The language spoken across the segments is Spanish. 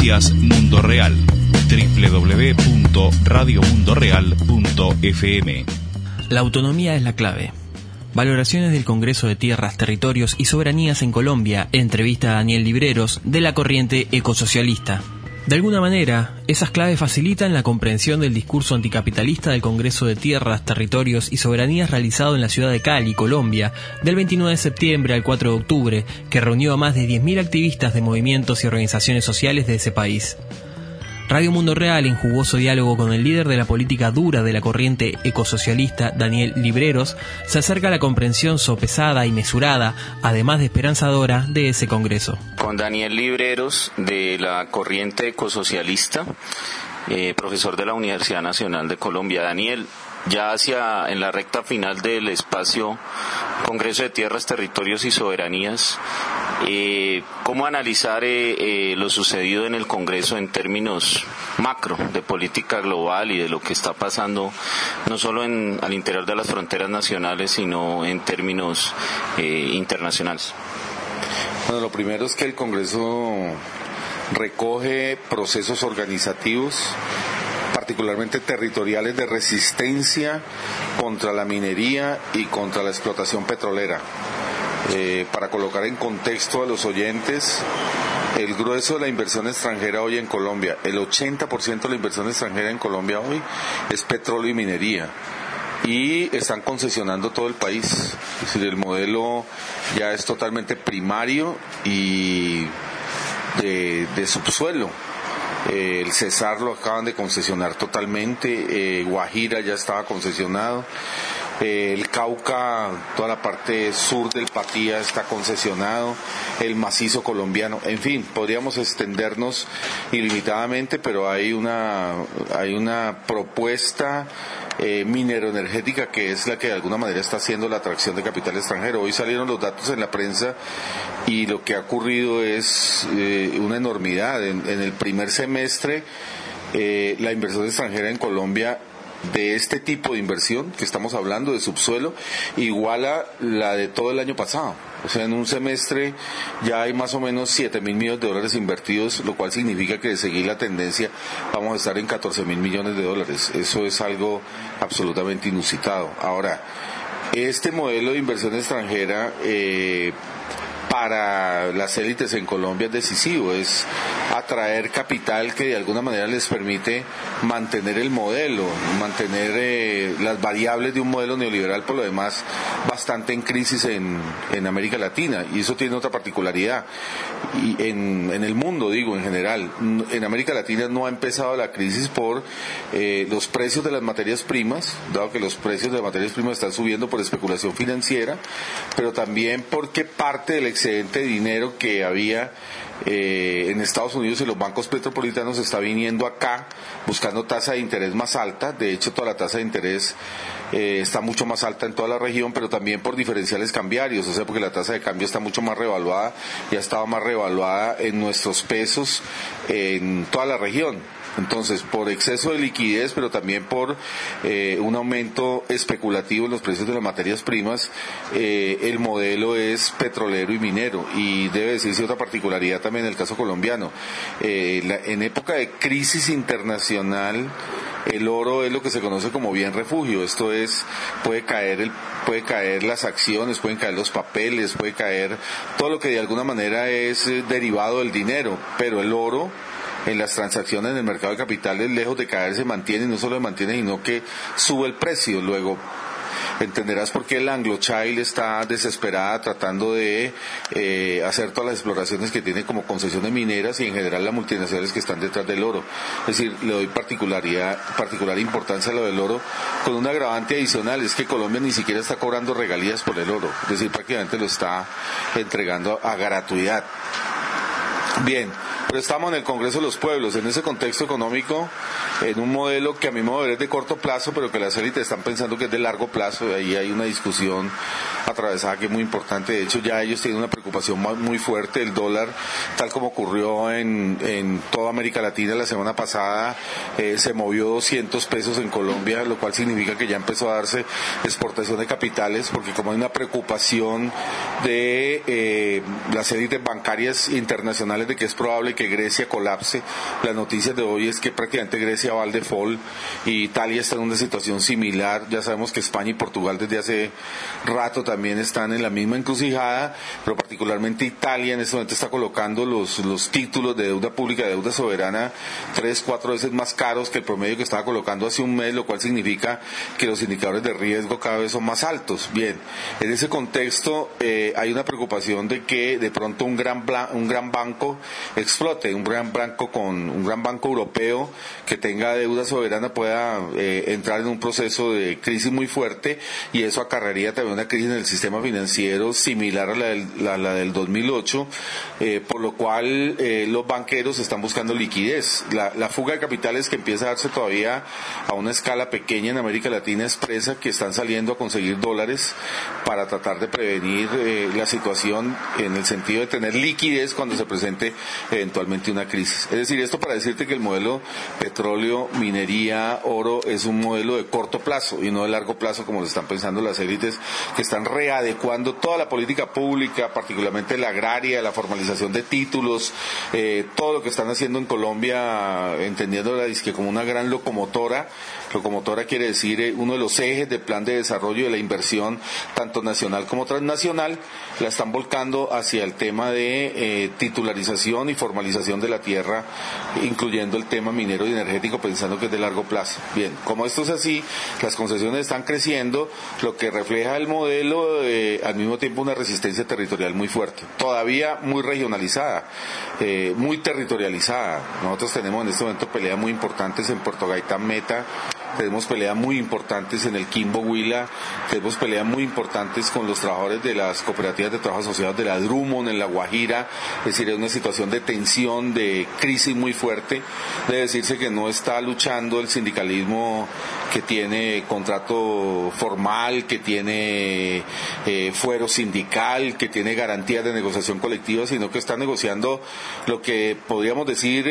Noticias Mundo Real. www.radiomundoreal.fm. La autonomía es la clave. Valoraciones del Congreso de Tierras, Territorios y Soberanías en Colombia, entrevista a Daniel Libreros, de la corriente ecosocialista. De alguna manera, esas claves facilitan la comprensión del discurso anticapitalista del Congreso de Tierras, Territorios y Soberanías realizado en la ciudad de Cali, Colombia, del 29 de septiembre al 4 de octubre, que reunió a más de 10.000 activistas de movimientos y organizaciones sociales de ese país. Radio Mundo Real, en jugoso diálogo con el líder de la política dura de la corriente ecosocialista, Daniel Libreros, se acerca a la comprensión sopesada y mesurada, además de esperanzadora, de ese Congreso. Con Daniel Libreros, de la corriente ecosocialista, profesor de la Universidad Nacional de Colombia. Daniel, ya en la recta final del espacio Congreso de Tierras, Territorios y Soberanías, ¿cómo analizar lo sucedido en el Congreso en términos macro, de política global y de lo que está pasando no solo al interior de las fronteras nacionales, sino en términos internacionales? Bueno, lo primero es que el Congreso recoge procesos organizativos, particularmente territoriales, de resistencia contra la minería y contra la explotación petrolera. Para colocar en contexto a los oyentes, el grueso de la inversión extranjera hoy en Colombia, el 80% de la inversión extranjera en Colombia hoy es petróleo y minería. Y están concesionando todo el país. Es decir, el modelo ya es totalmente primario y de subsuelo. El Cesar lo acaban de concesionar totalmente, Guajira ya estaba concesionado, el Cauca, toda la parte sur del Patía está concesionado, el macizo colombiano, en fin, podríamos extendernos ilimitadamente, pero hay una propuesta mineroenergética que es la que de alguna manera está haciendo la atracción de capital extranjero. Hoy salieron los datos en la prensa y lo que ha ocurrido es una enormidad. En el primer semestre la inversión extranjera en Colombia de este tipo de inversión que estamos hablando de subsuelo iguala la de todo el año pasado. O sea, en un semestre ya hay más o menos 7.000 millones de dólares invertidos, lo cual significa que de seguir la tendencia vamos a estar en 14.000 millones de dólares. Eso es algo absolutamente inusitado. Ahora, este modelo de inversión extranjera para las élites en Colombia es decisivo, es atraer capital que de alguna manera les permite mantener el modelo, mantener las variables de un modelo neoliberal, por lo demás bastante en crisis en América Latina, y eso tiene otra particularidad, y en el mundo, digo, en general. En América Latina no ha empezado la crisis por los precios de las materias primas, dado que los precios de las materias primas están subiendo por especulación financiera, pero también porque parte del excedente de dinero que había en Estados Unidos y los bancos petropolitanos está viniendo acá buscando tasa de interés más alta. De hecho, toda la tasa de interés está mucho más alta en toda la región, pero también por diferenciales cambiarios, o sea, porque la tasa de cambio está mucho más revaluada, ya estaba más revaluada en nuestros pesos en toda la región. Entonces, por exceso de liquidez, pero también por un aumento especulativo en los precios de las materias primas, el modelo es petrolero y minero. Y debe decirse otra particularidad también en el caso colombiano. En época de crisis internacional, el oro es lo que se conoce como bien refugio. Esto es, puede caer las acciones, pueden caer los papeles, puede caer todo lo que de alguna manera es derivado del dinero, pero el oro en las transacciones en el mercado de capitales, lejos de caer, se mantiene, y no solo se mantiene, sino que sube el precio. Luego entenderás por qué el Anglo Child está desesperada tratando de hacer todas las exploraciones que tiene como concesiones mineras, y en general las multinacionales que están detrás del oro. Es decir, le doy particular importancia a lo del oro, con un agravante adicional, es que Colombia ni siquiera está cobrando regalías por el oro, es decir, prácticamente lo está entregando a gratuidad. Bien, pero estamos en el Congreso de los Pueblos, en ese contexto económico, en un modelo que a mi modo de ver es de corto plazo, pero que las élites están pensando que es de largo plazo, y ahí hay una discusión atravesada que es muy importante. De hecho, ya ellos tienen una preocupación muy fuerte. El dólar, tal como ocurrió en toda América Latina la semana pasada, se movió 200 pesos en Colombia, lo cual significa que ya empezó a darse exportación de capitales, porque como hay una preocupación de las élites bancarias internacionales de que es probable que Grecia colapse, las noticias de hoy es que prácticamente Grecia va al default y Italia está en una situación similar. Ya sabemos que España y Portugal desde hace rato también están en la misma encrucijada, pero particularmente Italia en este momento está colocando los títulos de deuda pública, de deuda soberana, 3-4 veces más caros que el promedio que estaba colocando hace un mes, lo cual significa que los indicadores de riesgo cada vez son más altos. Bien, en ese contexto hay una preocupación de que de pronto un gran banco explote, un gran banco europeo que tenga deuda soberana pueda entrar en un proceso de crisis muy fuerte, y eso acarrearía también una crisis en el sistema financiero similar a la del 2008, por lo cual los banqueros están buscando liquidez. La fuga de capitales que empieza a darse todavía a una escala pequeña en América Latina expresa que están saliendo a conseguir dólares para tratar de prevenir la situación en el sentido de tener liquidez cuando se presente eventualmente una crisis. Es decir, esto para decirte que el modelo petróleo, minería, oro es un modelo de corto plazo y no de largo plazo como lo están pensando las élites, que están readecuando toda la política pública, particularmente la agraria, la formalización de títulos, todo lo que están haciendo en Colombia, entendiéndola como una gran locomotora. Locomotora quiere decir uno de los ejes del plan de desarrollo de la inversión, tanto nacional como transnacional, la están volcando hacia el tema de titularización y formalización de la tierra, incluyendo el tema minero y energético, pensando que es de largo plazo. Bien, como esto es así, las concesiones están creciendo, lo que refleja el modelo, al mismo tiempo una resistencia territorial muy fuerte, todavía muy regionalizada, muy territorializada. Nosotros tenemos en este momento peleas muy importantes en Puerto Gaitán Meta, tenemos peleas muy importantes en el Quimbo Huila, tenemos peleas muy importantes con los trabajadores de las cooperativas de trabajo asociados de la Drummond en La Guajira. Es decir, es una situación de tensión, de crisis muy fuerte. Debe decirse que no está luchando el sindicalismo que tiene contrato formal, que tiene fuero sindical, que tiene garantías de negociación colectiva, sino que está negociando lo que podríamos decir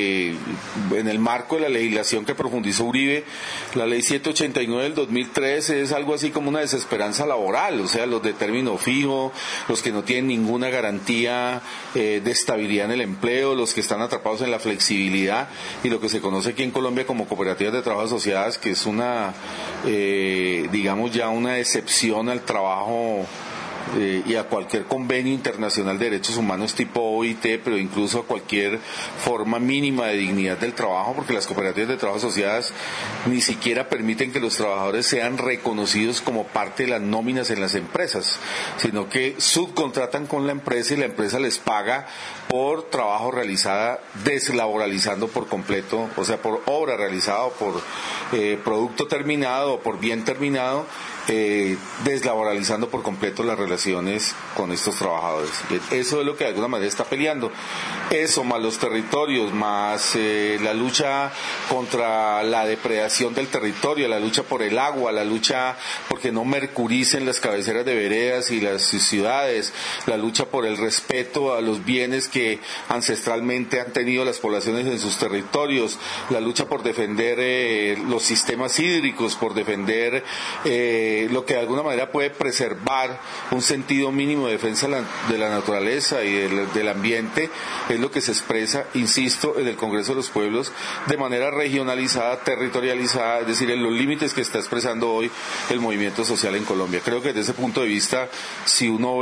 en el marco de la legislación que profundizó Uribe. La ley 789 del 2003 es algo así como una desesperanza laboral, o sea, los de término fijo, los que no tienen ninguna garantía de estabilidad en el empleo, los que están atrapados en la flexibilidad, y lo que se conoce aquí en Colombia como cooperativas de trabajo asociadas, que es una, digamos ya una excepción al trabajo y a cualquier convenio internacional de derechos humanos tipo OIT, pero incluso a cualquier forma mínima de dignidad del trabajo, porque las cooperativas de trabajo asociadas ni siquiera permiten que los trabajadores sean reconocidos como parte de las nóminas en las empresas, sino que subcontratan con la empresa y la empresa les paga por trabajo realizado, deslaboralizando por completo, o sea, por obra realizada, o por producto terminado, o por bien terminado, deslaboralizando por completo las relaciones con estos trabajadores. Eso es lo que de alguna manera está peleando. Eso, más los territorios, más la lucha contra la depredación del territorio, la lucha por el agua, la lucha porque no mercuricen las cabeceras de veredas y las ciudades, la lucha por el respeto a los bienes que ancestralmente han tenido las poblaciones en sus territorios, la lucha por defender los sistemas hídricos, por defender lo que de alguna manera puede preservar un sentido mínimo de defensa de la naturaleza y del ambiente, es lo que se expresa, insisto, en el Congreso de los Pueblos de manera regionalizada, territorializada, es decir, en los límites que está expresando hoy el movimiento social en Colombia. Creo que desde ese punto de vista, si uno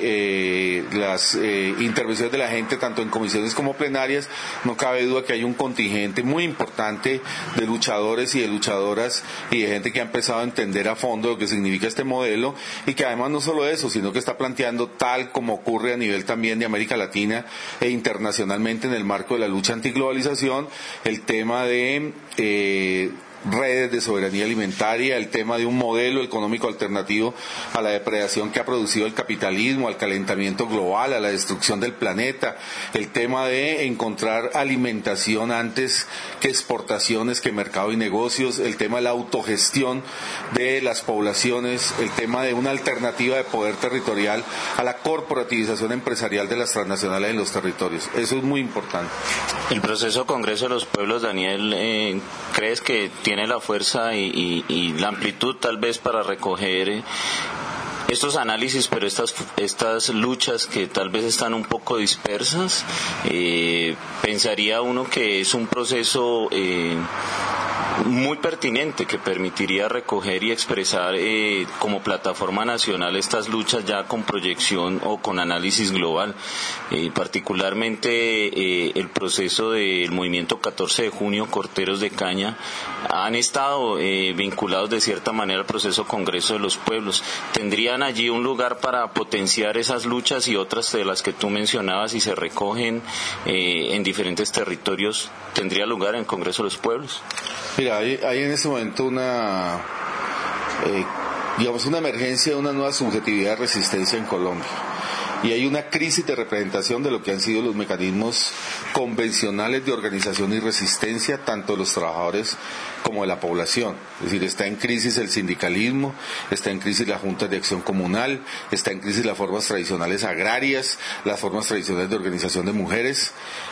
ve las intervenciones de la gente, tanto en comisiones como plenarias, no cabe duda que hay un contingente muy importante de luchadores y de luchadoras y de gente que ha empezado a entender a fondo lo que significa este modelo, y que además no solo eso, sino que está planteando, tal como ocurre a nivel también de América Latina e internacionalmente en el marco de la lucha antiglobalización, el tema de redes de soberanía alimentaria, el tema de un modelo económico alternativo a la depredación que ha producido el capitalismo, al calentamiento global, a la destrucción del planeta, el tema de encontrar alimentación antes que exportaciones, que mercado y negocios, el tema de la autogestión de las poblaciones, el tema de una alternativa de poder territorial a la corporativización empresarial de las transnacionales en los territorios. Eso es muy importante. El proceso Congreso de los Pueblos, Daniel, ¿crees que tiene la fuerza y la amplitud tal vez para recoger estos análisis, pero estas luchas que tal vez están un poco dispersas? Pensaría uno que es un proceso muy pertinente que permitiría recoger y expresar como plataforma nacional estas luchas ya con proyección o con análisis global. Particularmente el proceso del movimiento 14 de junio, Corteros de Caña, han estado vinculados de cierta manera al proceso Congreso de los Pueblos. ¿Tendrían allí un lugar para potenciar esas luchas y otras de las que tú mencionabas y se recogen en diferentes territorios? ¿Tendría lugar en el Congreso de los Pueblos? Mira, hay en este momento una emergencia de una nueva subjetividad de resistencia en Colombia. Y hay una crisis de representación de lo que han sido los mecanismos convencionales de organización y resistencia, tanto de los trabajadores como de la población. Es decir, está en crisis el sindicalismo, está en crisis la Junta de Acción Comunal, está en crisis las formas tradicionales agrarias, las formas tradicionales de organización de mujeres.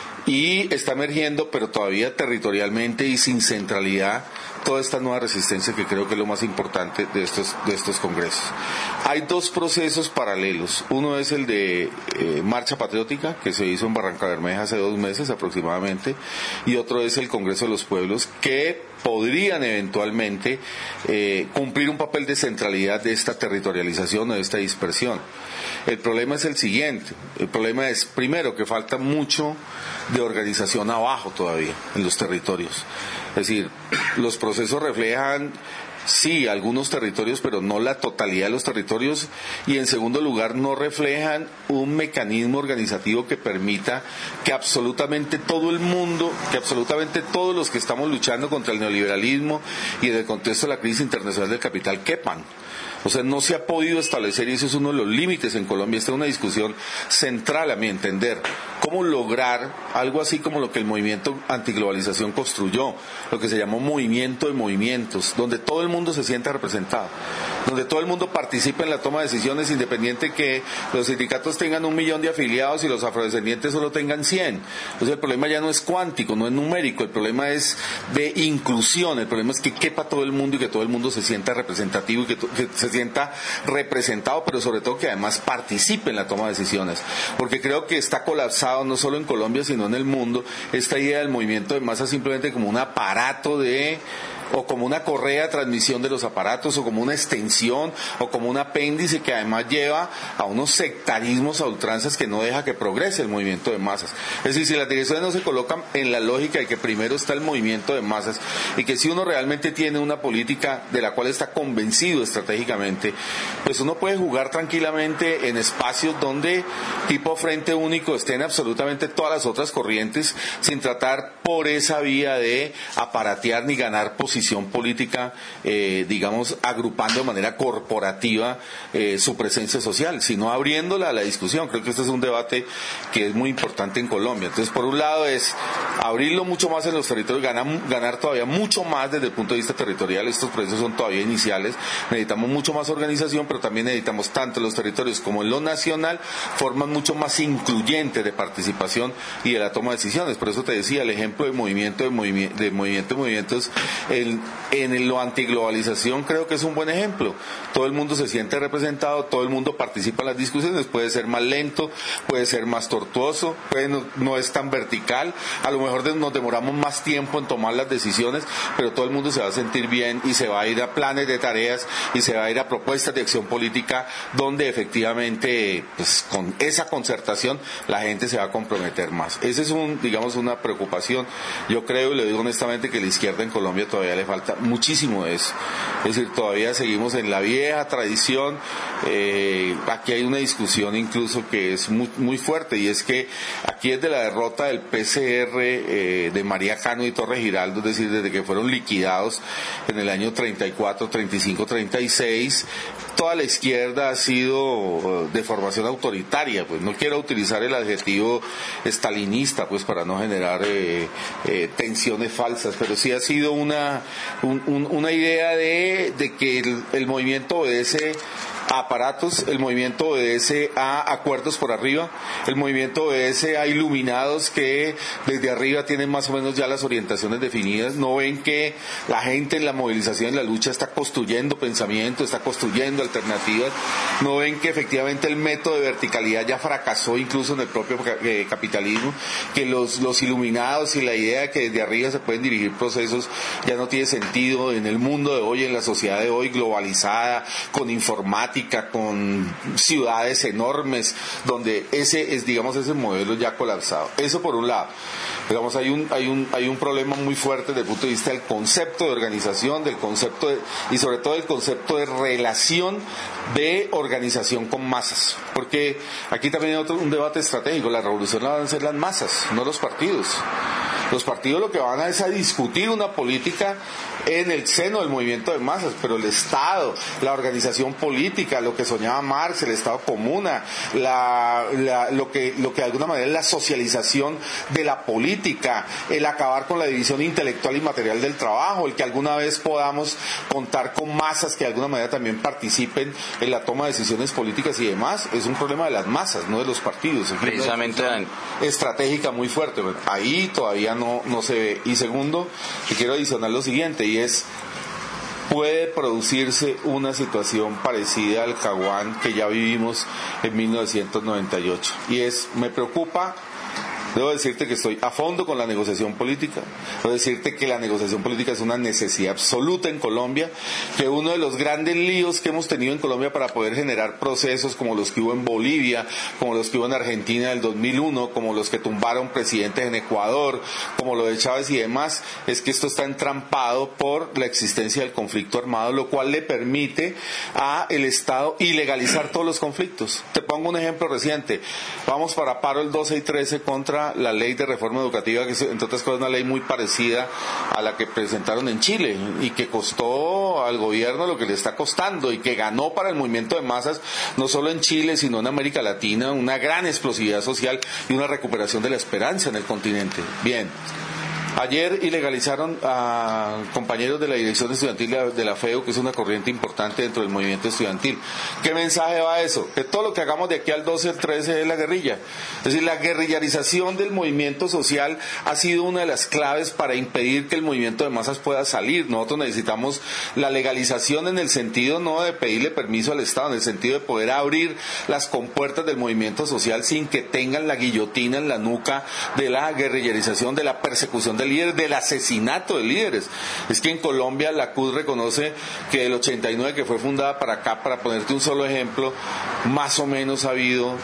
Y está emergiendo, pero todavía territorialmente y sin centralidad, toda esta nueva resistencia que creo que es lo más importante de estos congresos. Hay dos procesos paralelos. Uno es el de Marcha Patriótica, que se hizo en Barranca Bermeja hace 2 meses aproximadamente, y otro es el Congreso de los Pueblos, que podrían eventualmente cumplir un papel de centralidad de esta territorialización o de esta dispersión. El problema es el siguiente. El problema es, primero, que falta mucho de organización abajo todavía en los territorios. Es decir, los procesos reflejan, sí, algunos territorios, pero no la totalidad de los territorios, y en segundo lugar no reflejan un mecanismo organizativo que permita que absolutamente todo el mundo, que absolutamente todos los que estamos luchando contra el neoliberalismo y en el contexto de la crisis internacional del capital quepan. O sea, no se ha podido establecer, y eso es uno de los límites en Colombia. Esta es una discusión central, a mi entender. ¿Cómo lograr algo así como lo que el movimiento antiglobalización construyó? Lo que se llamó movimiento de movimientos, donde todo el mundo se sienta representado, donde todo el mundo participa en la toma de decisiones, independiente que los sindicatos tengan 1 millón de afiliados y los afrodescendientes solo tengan 100. Entonces el problema ya no es cuántico, no es numérico, el problema es de inclusión, el problema es que quepa todo el mundo y que todo el mundo se sienta representativo y que se sienta representado, pero sobre todo que además participe en la toma de decisiones, porque creo que está colapsado no solo en Colombia sino en el mundo esta idea del movimiento de masas simplemente como un aparato o como una correa de transmisión de los aparatos, o como una extensión, o como un apéndice que además lleva a unos sectarismos a ultranzas que no deja que progrese el movimiento de masas. Es decir, si las direcciones no se colocan en la lógica de que primero está el movimiento de masas, y que si uno realmente tiene una política de la cual está convencido estratégicamente, pues uno puede jugar tranquilamente en espacios donde, tipo frente único, estén absolutamente todas las otras corrientes, sin tratar por esa vía de aparatear ni ganar posición política, digamos, agrupando de manera corporativa su presencia social, sino abriéndola a la discusión. Creo que este es un debate que es muy importante en Colombia. Entonces, por un lado es abrirlo mucho más en los territorios, ganar todavía mucho más desde el punto de vista territorial. Estos procesos son todavía iniciales. Necesitamos mucho más organización, pero también necesitamos tanto en los territorios como en lo nacional formas mucho más incluyentes de participación y de la toma de decisiones. Por eso te decía, el ejemplo de movimientos en lo antiglobalización creo que es un buen ejemplo. Todo el mundo se siente representado, todo el mundo participa en las discusiones. Puede ser más lento, puede ser más tortuoso, no es tan vertical, a lo mejor nos demoramos más tiempo en tomar las decisiones, pero todo el mundo se va a sentir bien y se va a ir a planes de tareas y se va a ir a propuestas de acción política donde efectivamente, pues, con esa concertación la gente se va a comprometer más. Esa es digamos una preocupación. Yo creo, y lo digo honestamente, que la izquierda en Colombia todavía le falta muchísimo de eso. Es decir, todavía seguimos en la vieja tradición. Aquí hay una discusión incluso que es muy fuerte, y es que aquí desde la derrota del PCR de María Cano y Torre Giraldo, es decir, desde que fueron liquidados en el año 34, 35, 36, toda la izquierda ha sido de formación autoritaria. Pues no quiero utilizar el adjetivo estalinista, pues para no generar tensiones falsas, pero sí ha sido una idea de que el movimiento obedece a aparatos, el movimiento obedece a acuerdos por arriba, el movimiento obedece a iluminados que desde arriba tienen más o menos ya las orientaciones definidas. No ven que la gente en la movilización, en la lucha, está construyendo pensamiento, está construyendo alternativas. No ven que efectivamente el método de verticalidad ya fracasó incluso en el propio capitalismo, que los iluminados y la idea de que desde arriba se pueden dirigir procesos ya no tiene sentido en el mundo de hoy, en la sociedad de hoy globalizada, con informática, con ciudades enormes, donde ese modelo ya ha colapsado. Eso por un lado. Digamos, hay un problema muy fuerte desde el punto de vista del concepto de organización, y sobre todo del concepto de relación de organización con masas. Porque aquí también hay un debate estratégico. La revolución la van a hacer las masas, no los partidos. Los partidos lo que van a es a discutir una política en el seno del movimiento de masas, pero el Estado, la organización política, lo que soñaba Marx, el Estado comuna, lo que de alguna manera es la socialización de la política, el acabar con la división intelectual y material del trabajo, el que alguna vez podamos contar con masas que de alguna manera también participen en la toma de decisiones políticas y demás, es un problema de las masas, no de los partidos. Precisamente estratégica muy fuerte. Ahí todavía no se ve. Y segundo, te quiero adicionar lo siguiente, y es: puede producirse una situación parecida al Caguán que ya vivimos en 1998. Y me preocupa. Debo decirte que estoy a fondo con la negociación política. Debo decirte que la negociación política es una necesidad absoluta en Colombia, que uno de los grandes líos que hemos tenido en Colombia para poder generar procesos como los que hubo en Bolivia, como los que hubo en Argentina del 2001, como los que tumbaron presidentes en Ecuador, como lo de Chávez y demás, es que esto está entrampado por la existencia del conflicto armado, lo cual le permite a el Estado ilegalizar todos los conflictos. Te pongo un ejemplo reciente. Vamos para paro el 12 y 13 contra la ley de reforma educativa, que es, entre otras cosas, una ley muy parecida a la que presentaron en Chile y que costó al gobierno lo que le está costando, y que ganó para el movimiento de masas, no solo en Chile, sino en América Latina, una gran explosividad social y una recuperación de la esperanza en el continente. Bien. Ayer ilegalizaron a compañeros de la dirección estudiantil de la FEU, que es una corriente importante dentro del movimiento estudiantil. ¿Qué mensaje va a eso? Que todo lo que hagamos de aquí al 12 al 13 es la guerrilla. Es decir, la guerrillarización del movimiento social ha sido una de las claves para impedir que el movimiento de masas pueda salir. Nosotros necesitamos la legalización en el sentido no de pedirle permiso al Estado, en el sentido de poder abrir las compuertas del movimiento social sin que tengan la guillotina en la nuca de la guerrillarización, de la persecución de líderes, del asesinato de líderes. Es que en Colombia la CUT reconoce que del 89 que fue fundada para acá, para ponerte un solo ejemplo, más o menos ha habido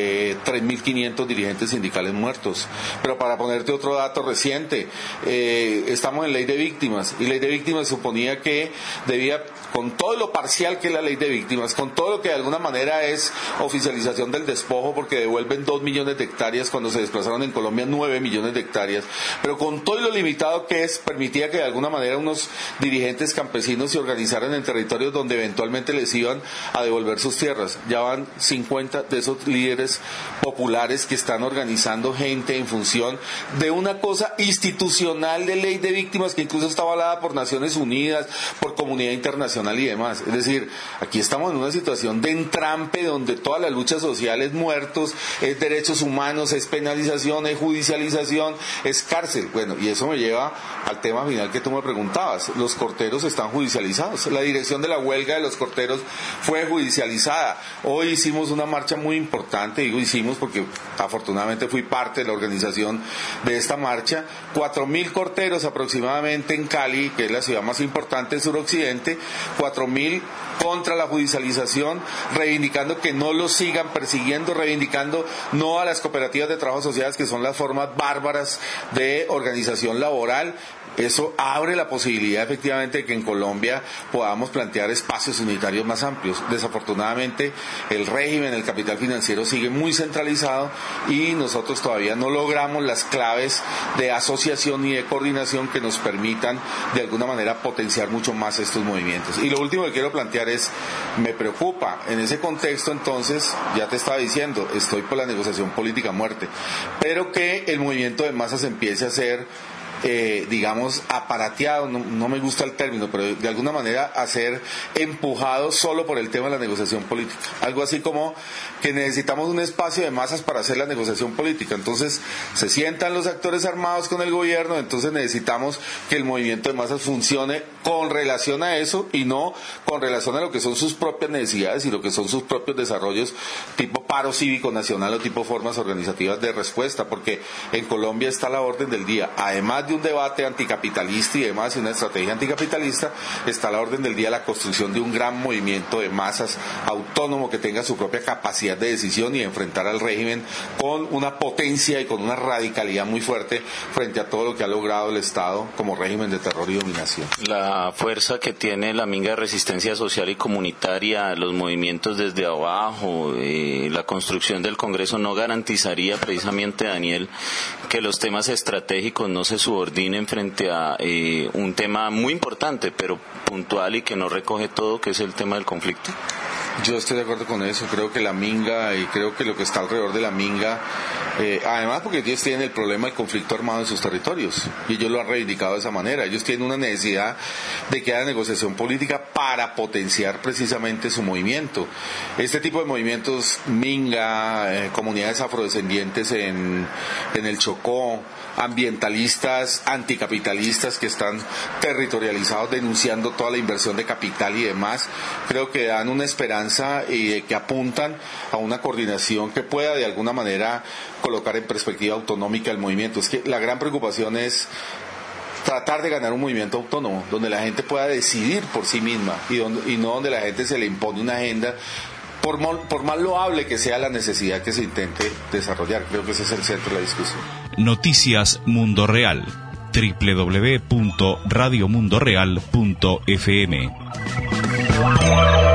3.500 dirigentes sindicales muertos. Pero para ponerte otro dato reciente, estamos en ley de víctimas, y ley de víctimas suponía que debía, con todo lo parcial que es la ley de víctimas, con todo lo que de alguna manera es oficialización del despojo, porque devuelven 2 millones de hectáreas cuando se desplazaron en Colombia 9 millones de hectáreas, pero con todo lo limitado que es, permitía que de alguna manera unos dirigentes campesinos se organizaran en territorios donde eventualmente les iban a devolver sus tierras. Ya van 50 de esos líderes populares que están organizando gente en función de una cosa institucional de ley de víctimas que incluso está avalada por Naciones Unidas, por comunidad internacional y demás. Es decir, aquí estamos en una situación de entrampe donde toda la lucha social es muertos, es derechos humanos, es penalización, es judicialización, es cárcel. Bueno, y eso me lleva al tema final que tú me preguntabas. Los corteros están judicializados. La dirección de la huelga de los corteros fue judicializada. Hoy hicimos una marcha muy importante, digo hicimos porque afortunadamente fui parte de la organización de esta marcha. 4.000 corteros aproximadamente en Cali, que es la ciudad más importante del suroccidente, 4.000 contra la judicialización, reivindicando que no los sigan persiguiendo, reivindicando no a las cooperativas de trabajo asociadas, que son las formas bárbaras de organización organización laboral, eso abre la posibilidad efectivamente de que en Colombia podamos plantear espacios unitarios más amplios. Desafortunadamente el régimen, el capital financiero sigue muy centralizado y nosotros todavía no logramos las claves de asociación y de coordinación que nos permitan de alguna manera potenciar mucho más estos movimientos. Y lo último que quiero plantear es, me preocupa en ese contexto entonces, ya te estaba diciendo, estoy por la negociación política a muerte, pero que el movimiento de masas empiece a ser digamos, aparateado, no me gusta el término, pero de alguna manera a ser empujado solo por el tema de la negociación política. Algo así como que necesitamos un espacio de masas para hacer la negociación política. Entonces se sientan los actores armados con el gobierno, entonces necesitamos que el movimiento de masas funcione con relación a eso y no con relación a lo que son sus propias necesidades y lo que son sus propios desarrollos tipo paro cívico nacional o tipo formas organizativas de respuesta, porque en Colombia está la orden del día, además de un debate anticapitalista y demás, y una estrategia anticapitalista, está a la orden del día la construcción de un gran movimiento de masas autónomo que tenga su propia capacidad de decisión y enfrentar al régimen con una potencia y con una radicalidad muy fuerte frente a todo lo que ha logrado el Estado como régimen de terror y dominación. La fuerza que tiene la minga de resistencia social y comunitaria, los movimientos desde abajo, la construcción del Congreso no garantizaría precisamente, Daniel, que los temas estratégicos no se subordinen frente a un tema muy importante, pero puntual y que no recoge todo, que es el tema del conflicto. Yo estoy de acuerdo con eso, creo que la minga y creo que lo que está alrededor de la minga, además porque ellos tienen el problema del conflicto armado en sus territorios y ellos lo han reivindicado de esa manera, ellos tienen una necesidad de que haya negociación política para potenciar precisamente su movimiento. Este tipo de movimientos minga, comunidades afrodescendientes en el Chocó, ambientalistas, anticapitalistas que están territorializados denunciando toda la inversión de capital y demás, creo que dan una esperanza y que apuntan a una coordinación que pueda de alguna manera colocar en perspectiva autonómica el movimiento. Es que la gran preocupación es tratar de ganar un movimiento autónomo, donde la gente pueda decidir por sí misma y no donde la gente se le impone una agenda, por más loable que sea la necesidad que se intente desarrollar. Creo que ese es el centro de la discusión. Noticias Mundo Real, www.radiomundoreal.fm.